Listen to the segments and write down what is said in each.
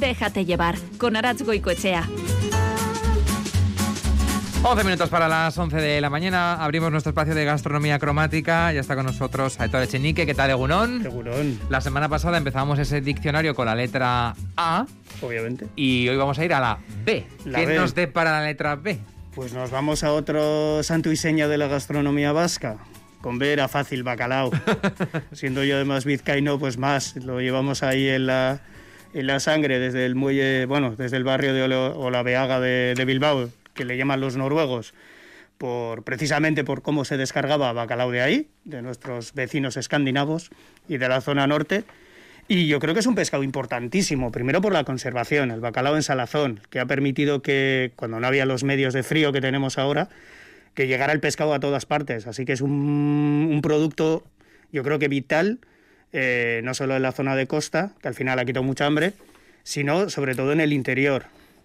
Déjate llevar, con Arantz Goikoetxea. 11 minutos para las 11 de la mañana. Abrimos nuestro espacio de gastronomía cromática. Ya está con nosotros Aitor Echenique. ¿Qué tal, Egunon? Egunon. La semana pasada empezamos ese diccionario con la letra A. Obviamente. Y hoy vamos a ir a la B. ¿Qué nos depara la letra B? Pues nos vamos a otro santo y seña de la gastronomía vasca. Con B era fácil, bacalao. Siendo yo además vizcaíno, pues más. Lo llevamos ahí en la sangre desde el muelle, bueno, desde el barrio de Olabeaga de Bilbao, que le llaman los noruegos, precisamente por cómo se descargaba bacalao de ahí, de nuestros vecinos escandinavos y de la zona norte. Y yo creo que es un pescado importantísimo, primero por la conservación, el bacalao en salazón, que ha permitido que, cuando no había los medios de frío que tenemos ahora, que llegara el pescado a todas partes. Así que es un producto, yo creo que vital, no solo en la zona de costa, que al final ha quitado mucha hambre, sino sobre todo en el interior.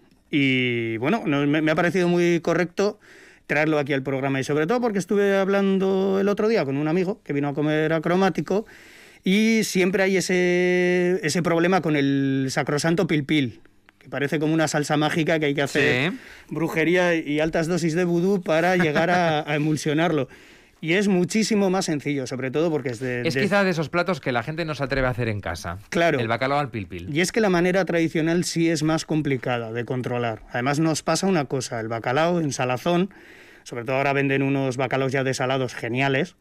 Y bueno, me ha parecido muy correcto traerlo aquí al programa, y sobre todo porque estuve hablando el otro día con un amigo que vino a comer a Cromático, y siempre hay ese problema con el sacrosanto pilpil, que parece como una salsa mágica que hay que hacer brujería y altas dosis de vudú para llegar a emulsionarlo. Y es muchísimo más sencillo, sobre todo porque es quizá de esos platos que la gente no se atreve a hacer en casa. Claro. El bacalao al pilpil. Y es que la manera tradicional sí es más complicada de controlar. Además nos pasa una cosa, el bacalao en salazón, sobre todo ahora venden unos bacalaos ya desalados geniales,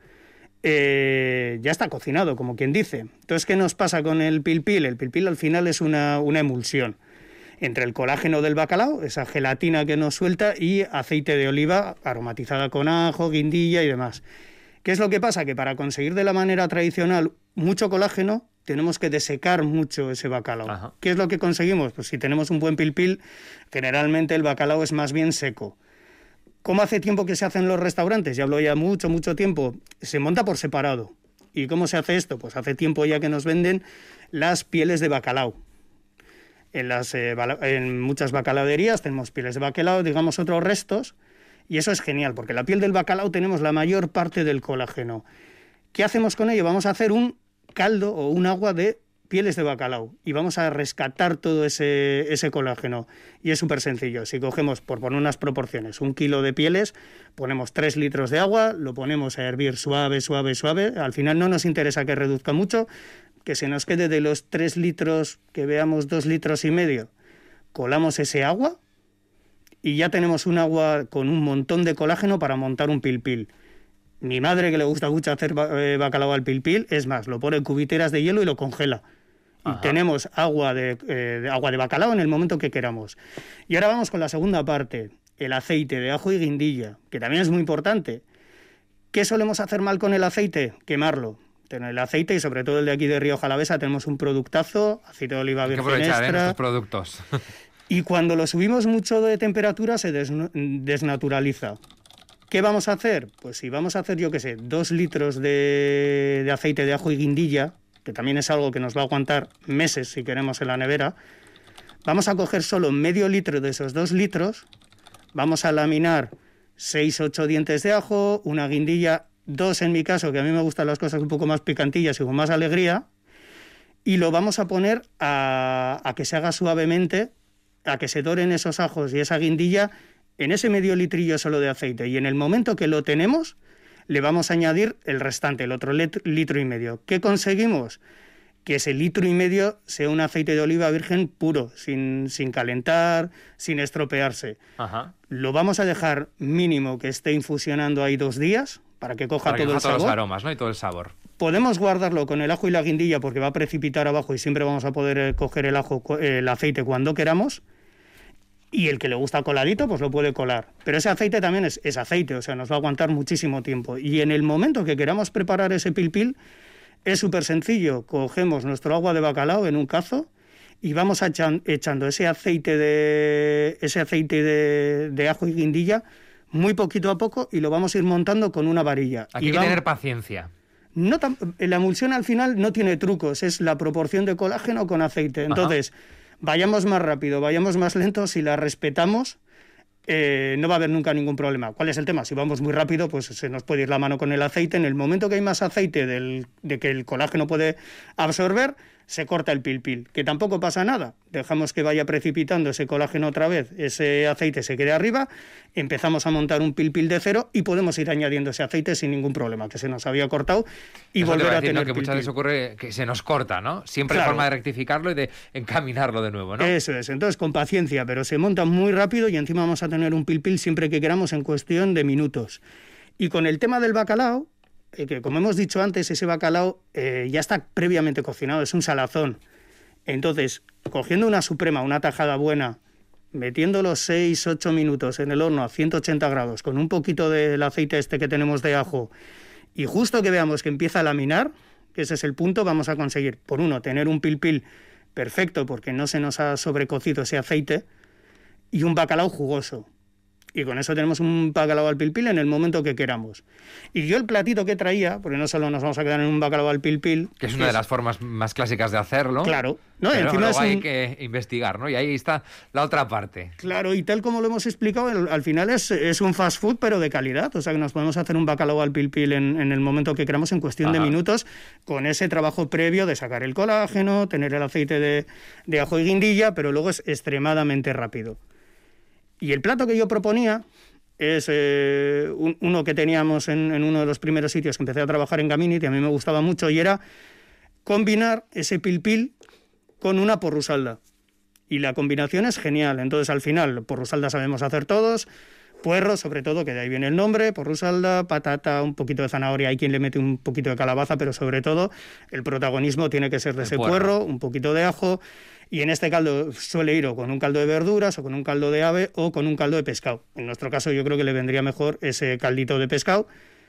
ya está cocinado, como quien dice. Entonces, ¿qué nos pasa con el pilpil? El pilpil al final es una emulsión entre el colágeno del bacalao, esa gelatina que nos suelta, y aceite de oliva aromatizada con ajo, guindilla y demás. ¿Qué es lo que pasa? Que para conseguir de la manera tradicional mucho colágeno, tenemos que desecar mucho ese bacalao. Ajá. ¿Qué es lo que conseguimos? Pues si tenemos un buen pilpil, generalmente el bacalao es más bien seco. ¿Cómo hace tiempo que se hace en los restaurantes? Ya hablo ya mucho tiempo. Se monta por separado. ¿Y cómo se hace esto? Pues hace tiempo ya que nos venden las pieles de bacalao. En muchas bacaladerías tenemos pieles de bacalao, digamos otros restos, y eso es genial, porque la piel del bacalao tenemos la mayor parte del colágeno. ¿Qué hacemos con ello? Vamos a hacer un caldo o un agua de pieles de bacalao, y vamos a rescatar todo ese colágeno, y es súper sencillo. Si cogemos, por poner unas proporciones, 1 kilo de pieles, ponemos 3 litros de agua, lo ponemos a hervir suave, al final no nos interesa que reduzca mucho, que se nos quede de los 3 litros, que veamos 2 litros y medio, colamos ese agua y ya tenemos un agua con un montón de colágeno para montar un pilpil. Mi madre, que le gusta mucho hacer bacalao al pilpil, es más, lo pone en cubiteras de hielo y lo congela. Ajá. Y tenemos agua de bacalao en el momento que queramos. Y ahora vamos con la segunda parte, el aceite de ajo y guindilla, que también es muy importante. ¿Qué solemos hacer mal con el aceite? Quemarlo. El aceite, y sobre todo el de aquí de Rioja Alavesa, tenemos un productazo, aceite de oliva virgen extra. Hay que aprovechar estos productos. Y cuando lo subimos mucho de temperatura se desnaturaliza. ¿Qué vamos a hacer? Pues si vamos a hacer, 2 litros de aceite de ajo y guindilla, que también es algo que nos va a aguantar meses si queremos en la nevera, vamos a coger solo medio litro de esos 2 litros, vamos a laminar 6-8 dientes de ajo, una guindilla, 2 en mi caso, que a mí me gustan las cosas un poco más picantillas y con más alegría, y lo vamos a poner a que se haga suavemente, a que se doren esos ajos y esa guindilla en ese medio litrillo solo de aceite. Y en el momento que lo tenemos, le vamos a añadir el restante, el otro litro y medio. ¿Qué conseguimos? Que ese litro y medio sea un aceite de oliva virgen puro, sin calentar, sin estropearse. Ajá. Lo vamos a dejar mínimo que esté infusionando ahí 2 días, para que coja todo el sabor. Todos los aromas, ¿no? Y todo el sabor. Podemos guardarlo con el ajo y la guindilla porque va a precipitar abajo y siempre vamos a poder coger el aceite cuando queramos. Y el que le gusta coladito, pues lo puede colar. Pero ese aceite también es aceite, o sea, nos va a aguantar muchísimo tiempo. Y en el momento que queramos preparar ese pilpil, es súper sencillo. Cogemos nuestro agua de bacalao en un cazo y vamos echando ese aceite de ajo y guindilla muy poquito a poco, y lo vamos a ir montando con una varilla. Aquí hay que tener paciencia. La emulsión al final no tiene trucos, es la proporción de colágeno con aceite. Entonces, vayamos más rápido, vayamos más lento, si la respetamos, no va a haber nunca ningún problema. ¿Cuál es el tema? Si vamos muy rápido, pues se nos puede ir la mano con el aceite. En el momento que hay más aceite de que el colágeno puede absorber, se corta el pil-pil, que tampoco pasa nada. Dejamos que vaya precipitando ese colágeno otra vez, ese aceite se quede arriba, empezamos a montar un pil-pil de cero y podemos ir añadiendo ese aceite sin ningún problema, que se nos había cortado, y eso volver a decir, tener ¿no? Que muchas veces ocurre que se nos corta, ¿no? Siempre hay forma de rectificarlo y de encaminarlo de nuevo, ¿no? Eso es, entonces con paciencia, pero se monta muy rápido y encima vamos a tener un pil-pil siempre que queramos en cuestión de minutos. Y con el tema del bacalao, que como hemos dicho antes, ese bacalao ya está previamente cocinado, es un salazón. Entonces, cogiendo una suprema, una tajada buena, metiendo los 6-8 minutos en el horno a 180 grados, con un poquito del aceite este que tenemos de ajo, y justo que veamos que empieza a laminar, que ese es el punto, vamos a conseguir, por uno, tener un pil-pil perfecto, porque no se nos ha sobrecocido ese aceite, y un bacalao jugoso. Y con eso tenemos un bacalao al pil-pil en el momento que queramos. Y yo el platito que traía, porque no solo nos vamos a quedar en un bacalao al pil-pil... Que es una de las formas más clásicas de hacerlo. Claro. ¿no? Pero encima luego hay que investigar, ¿no? Y ahí está la otra parte. Claro, y tal como lo hemos explicado, al final es un fast food, pero de calidad. O sea, que nos podemos hacer un bacalao al pil-pil en el momento que queramos, en cuestión de minutos, con ese trabajo previo de sacar el colágeno, tener el aceite de ajo y guindilla, pero luego es extremadamente rápido. Y el plato que yo proponía es uno que teníamos en uno de los primeros sitios que empecé a trabajar en Gaminit, y a mí me gustaba mucho, y era combinar ese pil-pil con una porrusalda. Y la combinación es genial. Entonces, al final, porrusalda sabemos hacer todos, puerro, sobre todo, que de ahí viene el nombre, porrusalda, patata, un poquito de zanahoria, hay quien le mete un poquito de calabaza, pero sobre todo el protagonismo tiene que ser de ese puerro, un poquito de ajo, y en este caldo suele ir o con un caldo de verduras, o con un caldo de ave, o con un caldo de pescado. En nuestro caso yo creo que le vendría mejor ese caldito de pescado.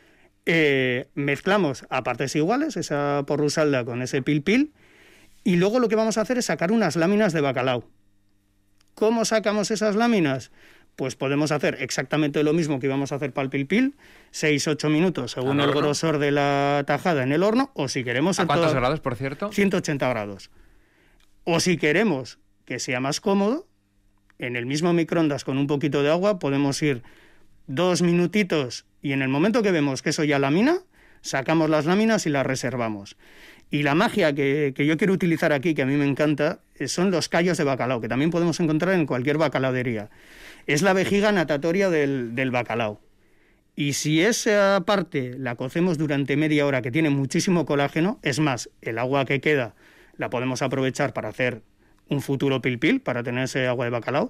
Mezclamos a partes iguales esa porrusalda con ese pil-pil, y luego lo que vamos a hacer es sacar unas láminas de bacalao. ¿Cómo sacamos esas láminas? Pues podemos hacer exactamente lo mismo que íbamos a hacer para el pil-pil, 6-8 minutos según el grosor de la tajada en el horno, o si queremos... ¿A cuántos grados, por cierto? 180 grados. O si queremos que sea más cómodo, en el mismo microondas con un poquito de agua podemos ir 2 minutitos, y en el momento que vemos que eso ya lamina, sacamos las láminas y las reservamos. Y la magia que yo quiero utilizar aquí, que a mí me encanta, son los callos de bacalao, que también podemos encontrar en cualquier bacaladería. Es la vejiga natatoria del bacalao. Y si esa parte la cocemos durante media hora, que tiene muchísimo colágeno, es más, el agua que queda la podemos aprovechar para hacer un futuro pil-pil, para tener ese agua de bacalao.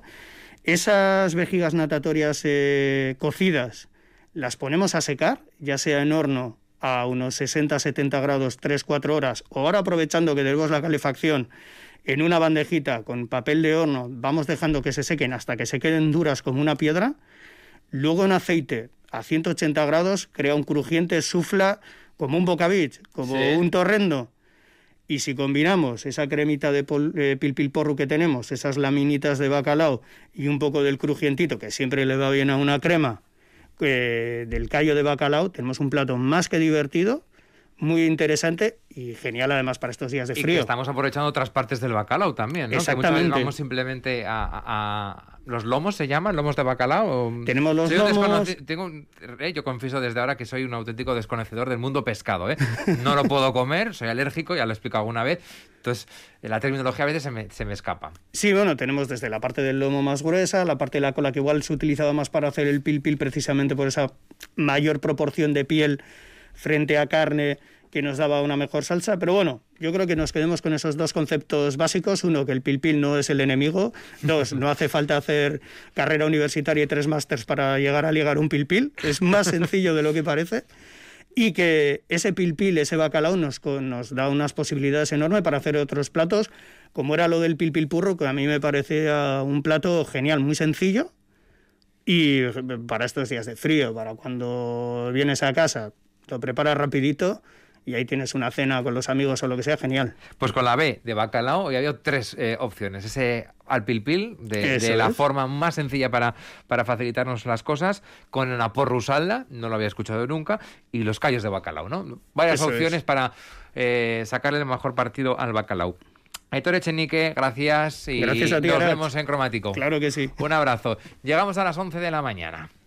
Esas vejigas natatorias cocidas las ponemos a secar, ya sea en horno a unos 60-70 grados, 3-4 horas, o ahora aprovechando que tenemos la calefacción, en una bandejita con papel de horno, vamos dejando que se sequen hasta que se queden duras como una piedra. Luego en aceite a 180 grados crea un crujiente, sufla como un bocavich, como un torrendo. Y si combinamos esa cremita de pil-pil porru que tenemos, esas laminitas de bacalao y un poco del crujientito, que siempre le va bien a una crema, del callo de bacalao, tenemos un plato más que divertido, muy interesante y genial además para estos días de frío. Y que estamos aprovechando otras partes del bacalao también, ¿no? Exactamente. Que muchas veces vamos simplemente a ¿los lomos se llaman? ¿Lomos de bacalao? Tenemos los lomos... Yo confieso desde ahora que soy un auténtico desconocedor del mundo pescado, ¿eh? No lo puedo comer, soy alérgico, ya lo he explicado alguna vez. Entonces, la terminología a veces se me escapa. Sí, bueno, tenemos desde la parte del lomo más gruesa, la parte de la cola que igual se utilizaba más para hacer el pil-pil precisamente por esa mayor proporción de piel frente a carne que nos daba una mejor salsa, pero bueno, yo creo que nos quedemos con esos dos conceptos básicos. Uno, que el pil-pil no es el enemigo. Dos, no hace falta hacer carrera universitaria y 3 másters para llegar a ligar un pil-pil. Es más sencillo de lo que parece. Y que ese pil-pil, ese bacalao, nos da unas posibilidades enormes para hacer otros platos, como era lo del pil-pil purro, que a mí me parecía un plato genial, muy sencillo. Y para estos días de frío, para cuando vienes a casa, lo preparas rapidito y ahí tienes una cena con los amigos o lo que sea, genial. Pues con la B de bacalao hoy había 3 opciones. Ese al pil-pil, de la forma más sencilla para facilitarnos las cosas, con una porrusalda, no lo había escuchado nunca, y los callos de bacalao, ¿no? Varias opciones para sacarle el mejor partido al bacalao. Aitor Echenique, gracias, y gracias a ti, nos vemos en Cromático. Claro que sí. Un abrazo. Llegamos a las 11 de la mañana.